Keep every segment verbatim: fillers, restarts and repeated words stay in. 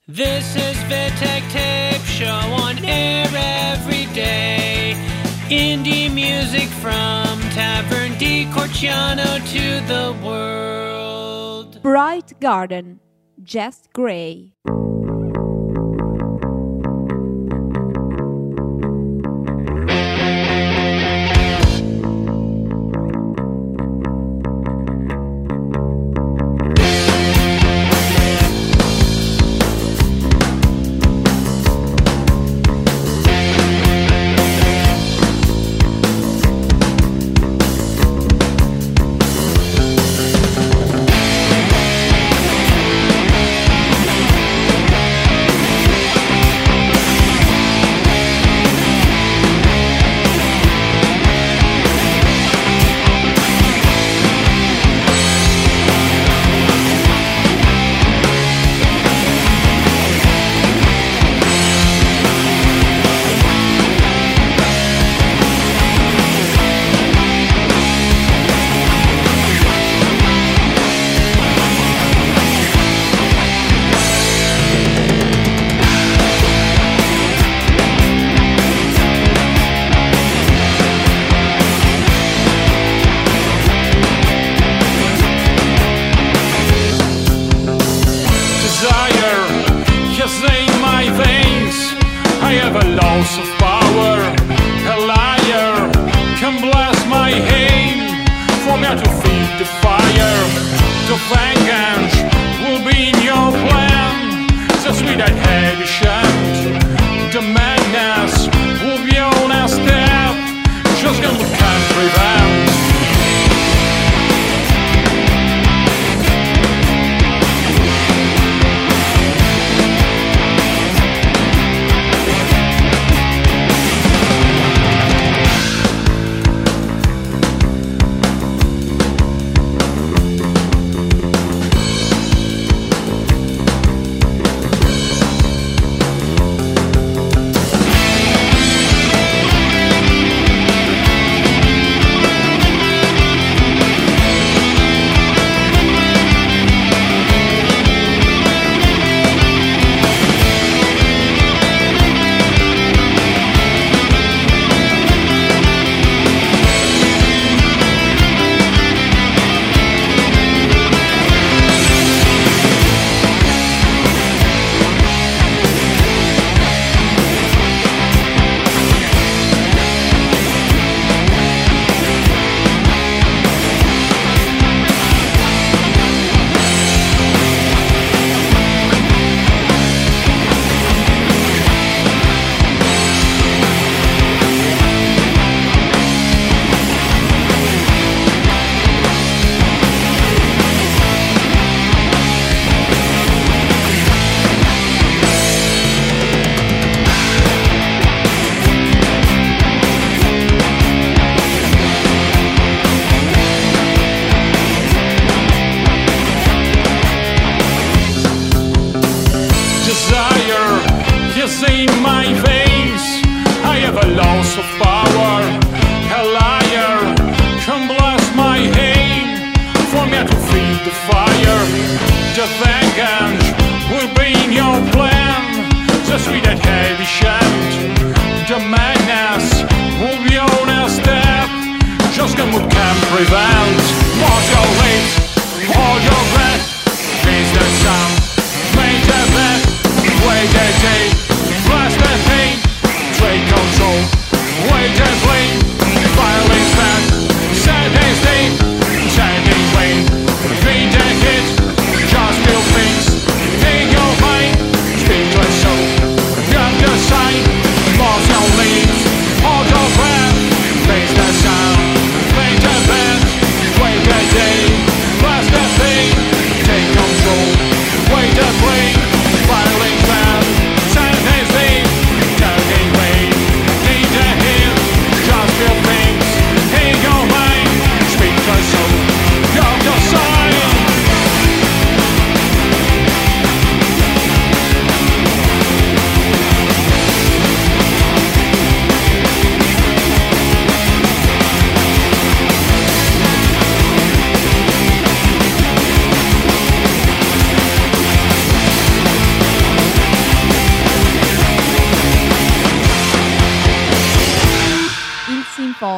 This is Vitek Tape Show on air every day. Indie music from Tavern di Corciano to the world. Bright Garden, Jess Gray. Just feel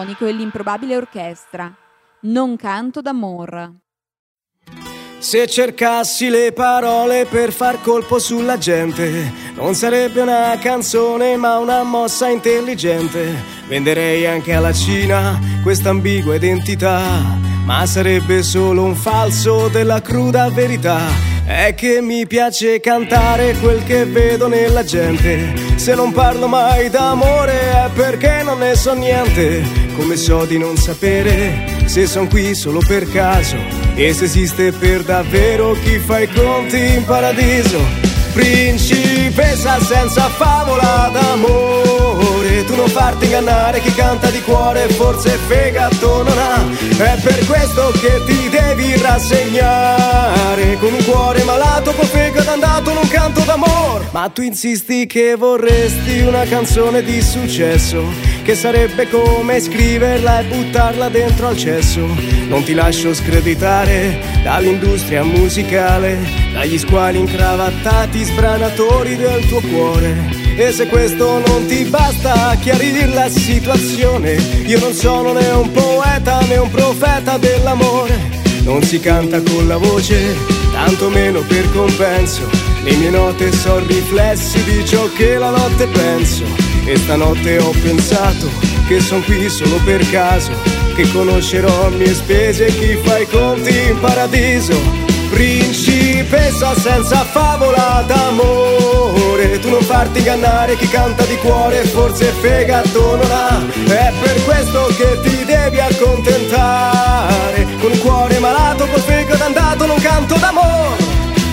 Sinfonico e l'Improbabile Orchestra. Non canto d'amor. Se cercassi le parole per far colpo sulla gente, non sarebbe una canzone ma una mossa intelligente. Venderei anche alla Cina questa ambigua identità, ma sarebbe solo un falso della cruda verità. È che mi piace cantare quel che vedo nella gente. Se non parlo mai d'amore è perché non ne so niente. Come so di non sapere se son qui solo per caso e se esiste per davvero chi fa i conti in paradiso. Principessa senza favola d'amore, tu non farti ingannare, chi canta di cuore forse fegato non ha. È per questo che ti devi rassegnare, con un cuore malato, col fegato andato, non canto d'amore. Ma tu insisti che vorresti una canzone di successo, che sarebbe come scriverla e buttarla dentro al cesso. Non ti lascio screditare dall'industria musicale, dagli squali incravattati sbranatori del tuo cuore. E se questo non ti basta chiarire la situazione, io non sono né un poeta né un profeta dell'amore. Non si canta con la voce, tanto meno per compenso. Le mie note sono riflessi di ciò che la notte penso. E stanotte ho pensato che son qui solo per caso, che conoscerò a mie spese chi fa i conti in paradiso. Principessa senza favola d'amore, tu non farti ingannare, chi canta di cuore forse fegato non ha. È per questo che ti devi accontentare, con un cuore malato, col fegato andato, non canto d'amore.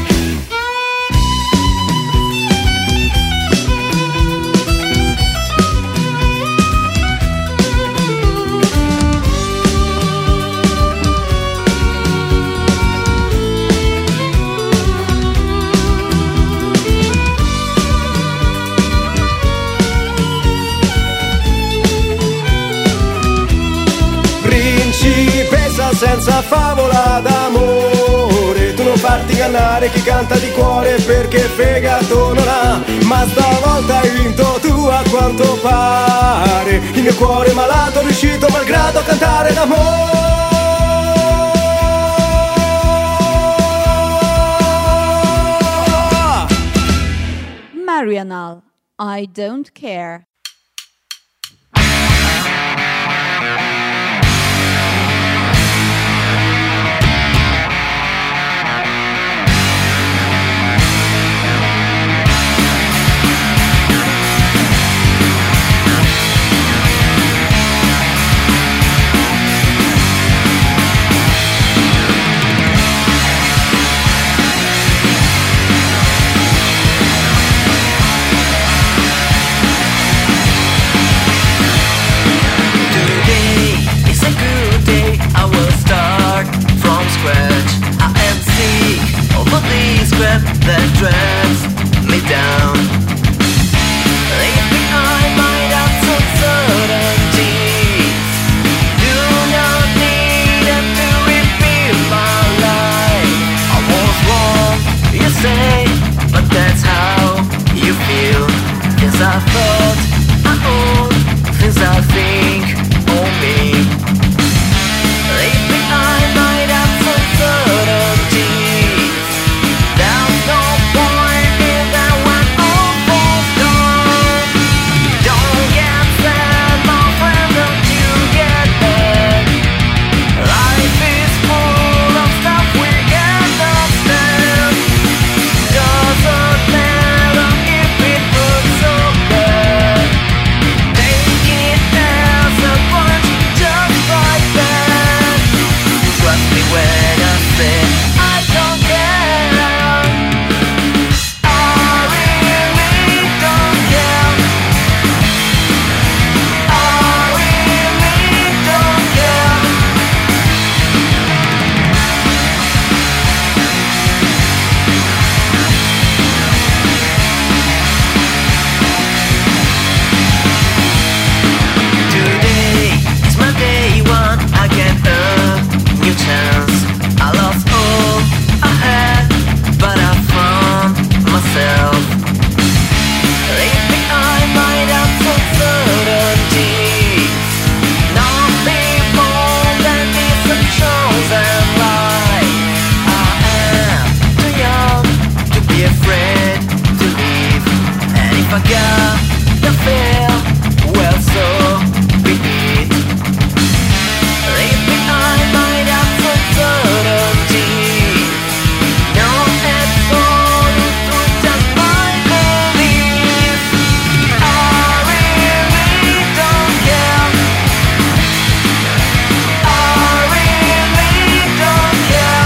Principessa senza favola d'amore, tu non farti ingannare, chi canta di cuore perché fegato non ha. Ma stavolta hai vinto tu a quanto pare, il mio cuore malato è riuscito malgrado a cantare d'amore. Marianal, I Don't Care. That drags me down. Leave behind my doubts and certainties. Do not need them to repeat my life. I was wrong, you say, but that's how you feel. Things I thought I own, things I think on me. Leave behind my doubts and certainties. No forgot the fear. Well, so be it. Leave behind my doubts and certainties. No absolute truth, just my belief. I really don't care. I really don't care.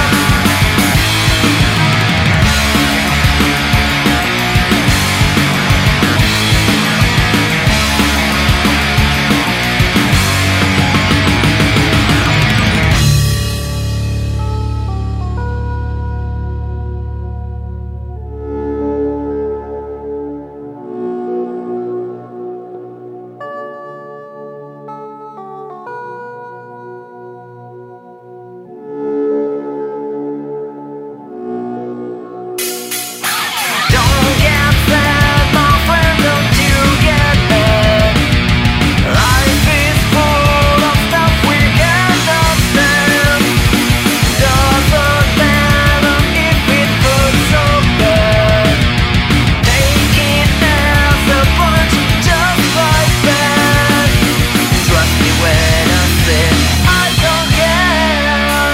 Don't get sad, my friend, don't you get mad. Life is full of stuff we cannot stand. Doesn't matter if it hurts so bad. Take it as a punch, just like that. Trust me when I say I don't care.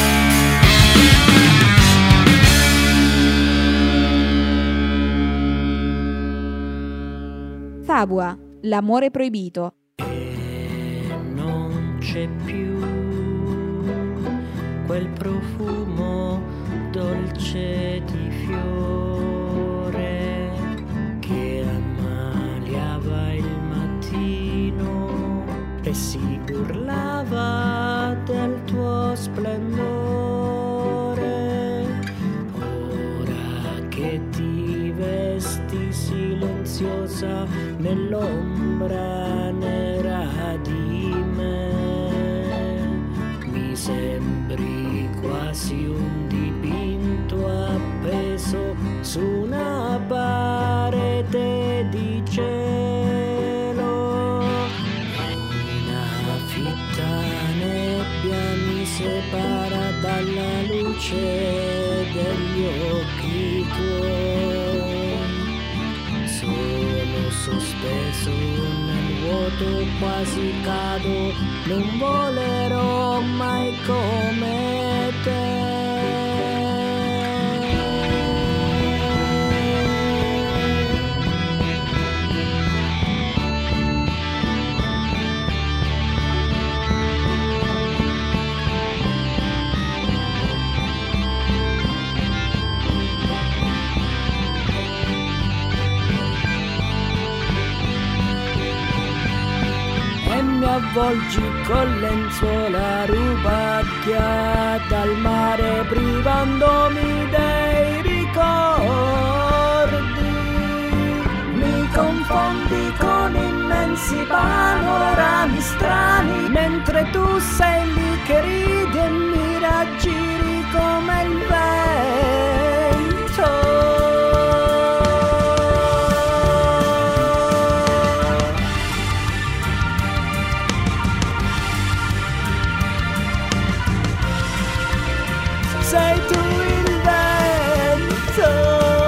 Fabua, l'amore proibito. E non c'è più quel profumo dolce di fiore che ammaliava il mattino e si burlava del tuo splendore. Ora che ti vesti silenziosa nell'ombra nera di me, mi sembri quasi un dipinto appeso su una parete di cielo. Una fitta nebbia mi separa dalla luce degli occhi tuoi. Sono sospeso nel vuoto, quasi cado, non volerò mai come te. E mi avvolgi con lenzuola rubacchia dal mare, privandomi dei ricordi. Mi confondi con immensi panorami strani, mentre tu sei lì che ridi e mi raggiri come il vento. Sei tu il vento.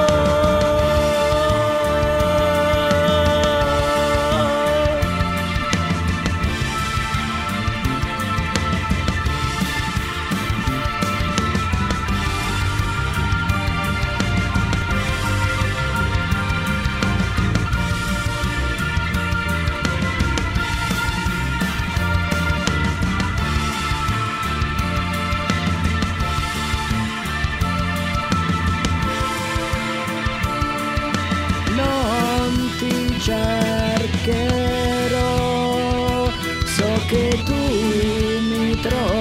Cercherò, so che tu mi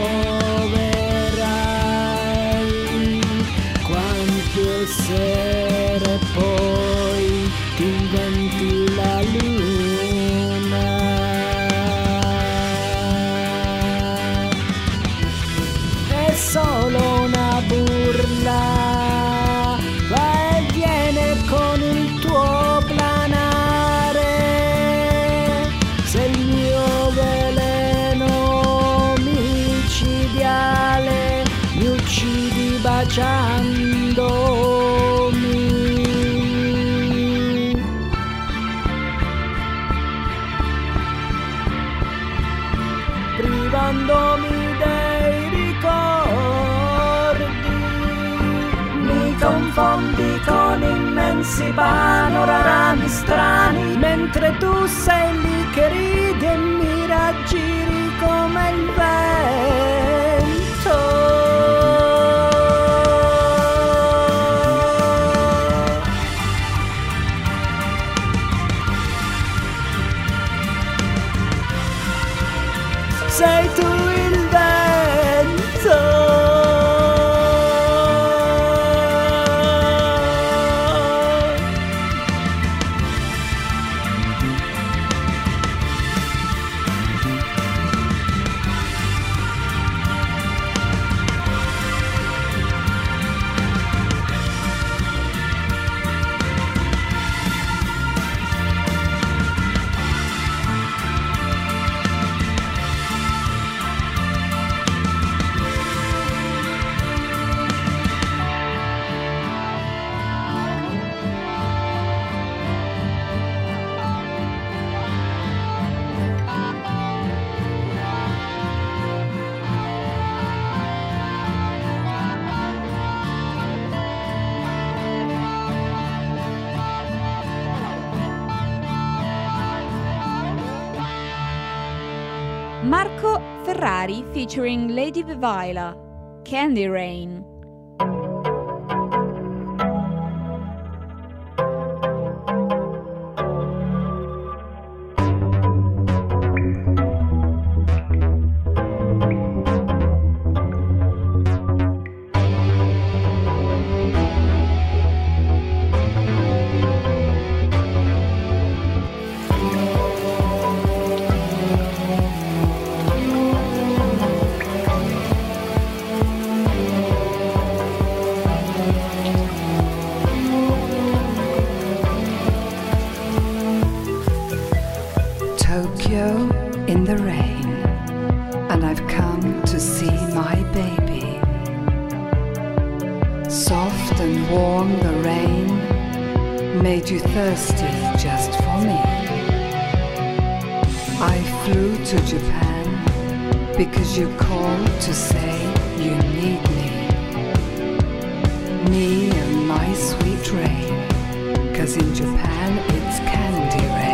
troverai, quante sere poi diventi la luna. È solo una burla, va e viene con il tuo planare. Se il mio veleno immensi panorami strani, mentre tu sei lì che ridi e mi raggiri come il vento. Sei tu il vento. Marco Ferrari featuring Lady Vivaila, Candy Rain. In the rain, and I've come to see my baby. Soft and warm the rain made you thirsty just for me. I flew to Japan because you called to say you need me. Me and my sweet rain, 'cause in Japan it's candy rain.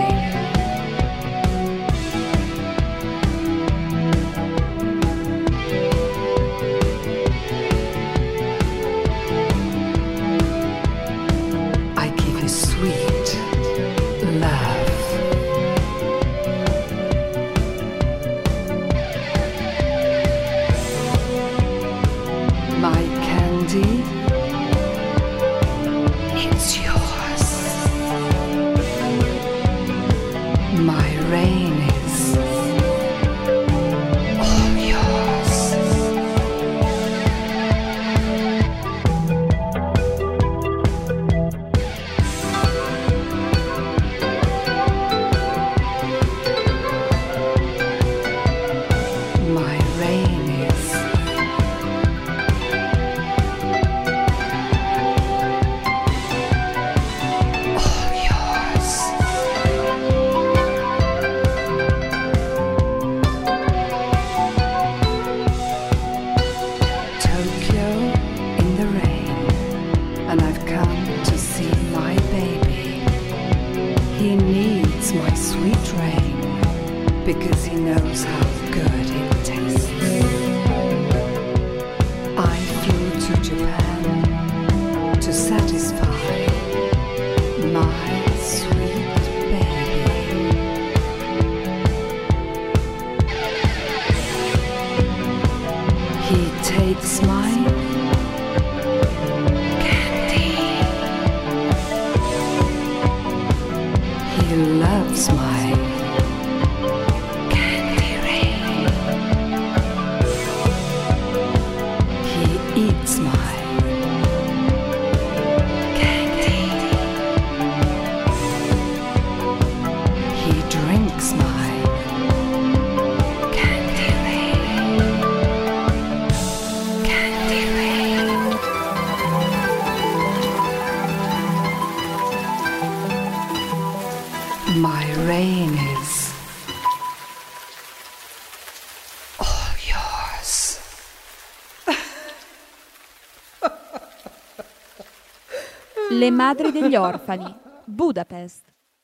Le madri degli orfani, Budapest.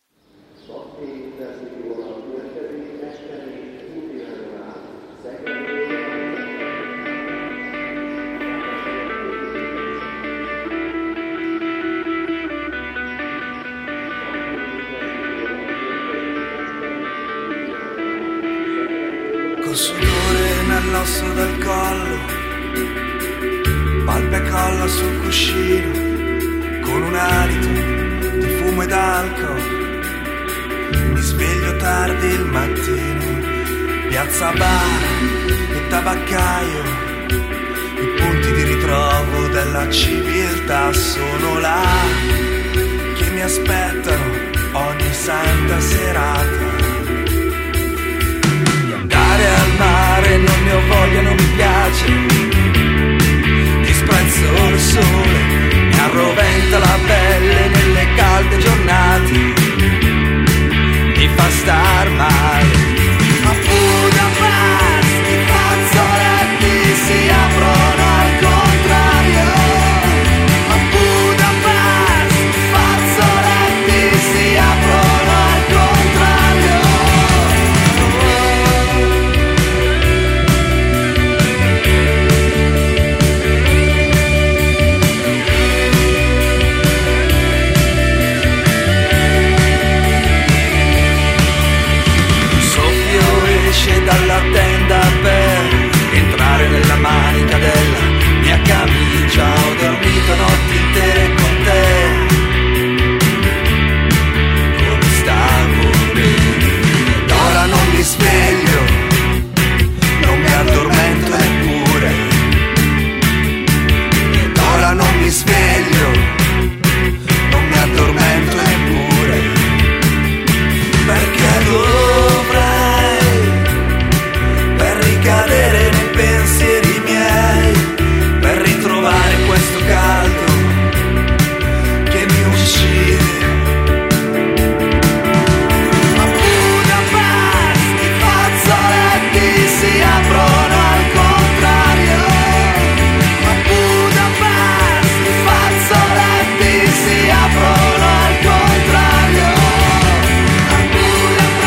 Col sudore nell'osso del collo, palpe e colla sul cuscino, con un alito di fumo ed alcol. Mi sveglio tardi il mattino, piazza bar e tabaccaio, i punti di ritrovo della civiltà sono là, che mi aspettano ogni santa serata. Andare al mare non ne ho voglia, non mi piace, disprezzo il sole, mi arroventa la pelle nelle calde giornate, mi fa star male. A Budapest i fazzoletti si aprono al contrario, a Budapest i fazzoletti si aprono al contrario. Dalla tenda per entrare nella manica della mia camicia. Ho dormito notti intere con te, come stavo bene. Ed ora non mi sveglio, non mi addormento neppure. Ed ora non mi sveglio, non mi addormento neppure. Perché dovrei cadere nei pensieri miei per ritrovare questo caldo che mi uccide. A Budapest i fazzoletti si aprono al contrario, a Budapest i fazzoletti si aprono al contrario, a Budapest.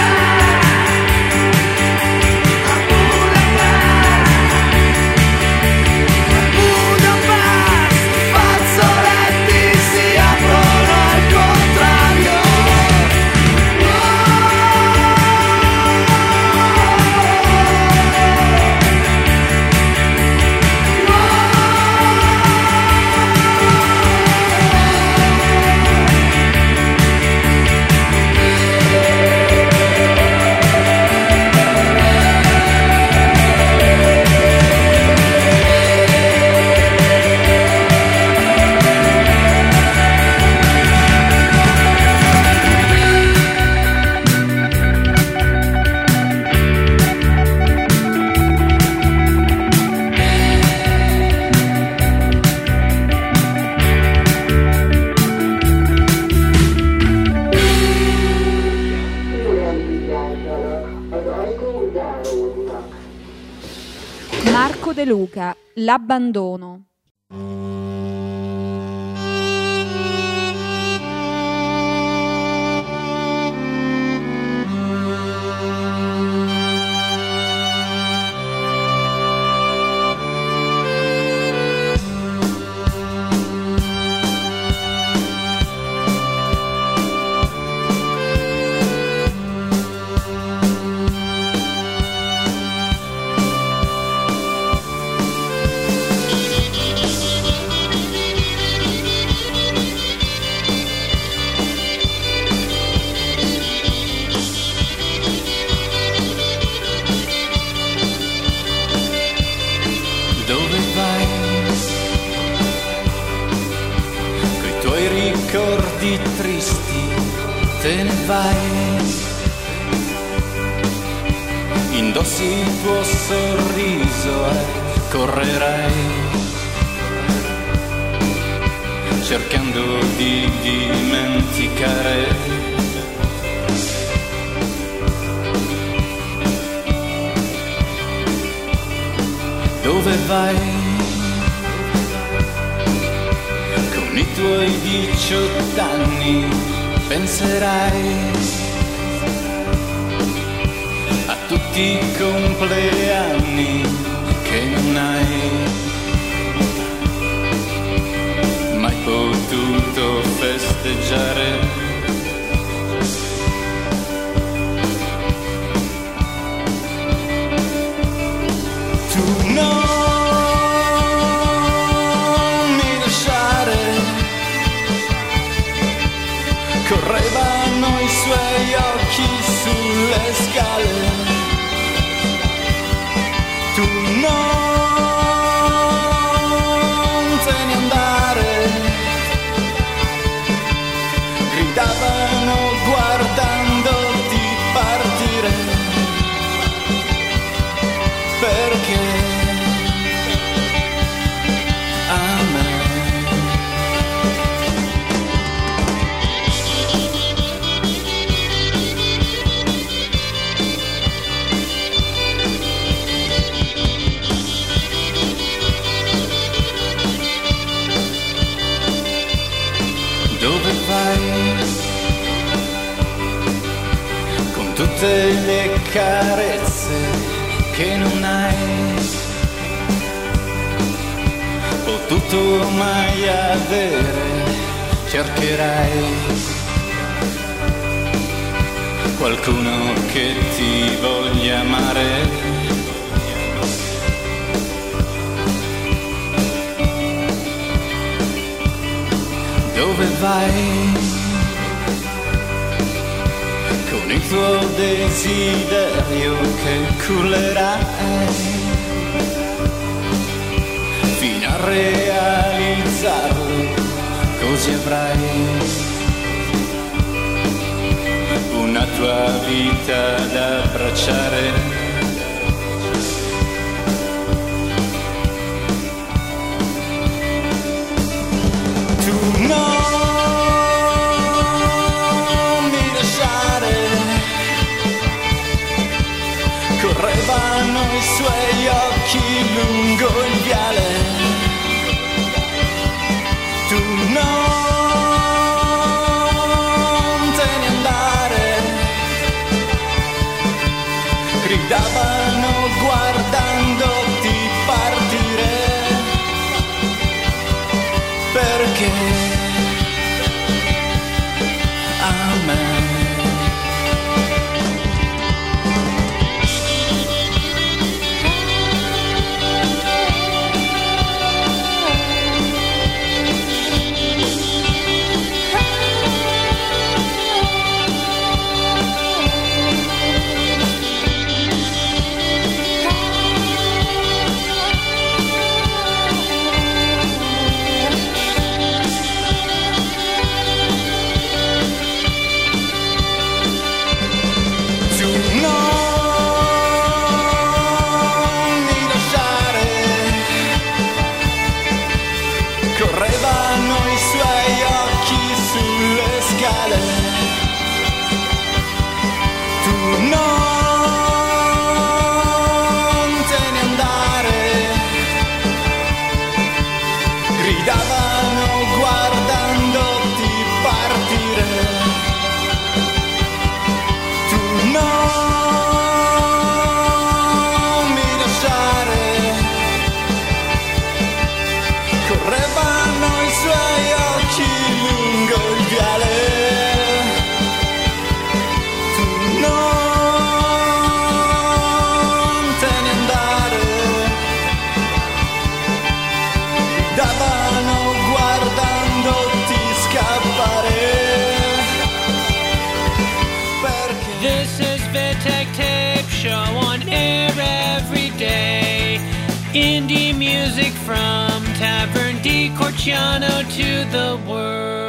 Marco De Luca, L'abbandono. Ricordi tristi, te ne vai, indossi il tuo sorriso e correrai, cercando di dimenticare. Dove vai? Con i tuoi diciotto anni penserai a tutti i compleanni che non hai mai potuto festeggiare. Tu non mi lasciare, correvano i suoi occhi sulle scale. Tu non te ne andare, gridavano guardandoti partire. Perché a me dove vai con tutte le carezze che non hai potuto mai avere? Cercherai qualcuno che ti voglia amare. Dove vai con il tuo desiderio che cullerai fino a realizzarlo, così avrai una tua vita da abbracciare. Non mi lasciare, correvano i suoi occhi lungo il viale. Tu non te ne andare, gridavano guardandoti partire. Perché a me correvano i suoi occhi sulle scale. Tu non te ne andare, gridavano guardandoti partire. Tu non mi lasciare, correvano i suoi occhi lungo il viale. Tu non te ne andare, davano guardandoti scappare. Perché This is Vitek Tape Show on air every day. Indie music from Tavern di Corciano to the world.